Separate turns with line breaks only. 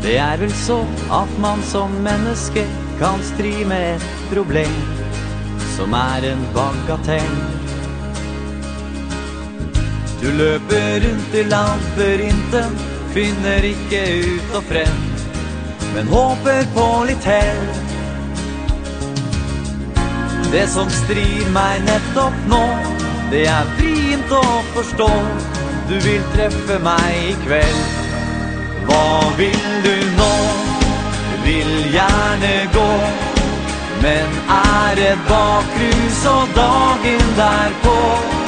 Det er vel så at man som menneske kan stri med et problem som er en bagatell. Du løper rundt i labyrinten, finner ikke ut og frem, men håper på litt hell. Det som strir meg nettopp nå, det er vrient å forstå. Du vil treffe meg i kveld. Hva vil du nå? Vil gjerne gå, men er et bakrus og dagen derpå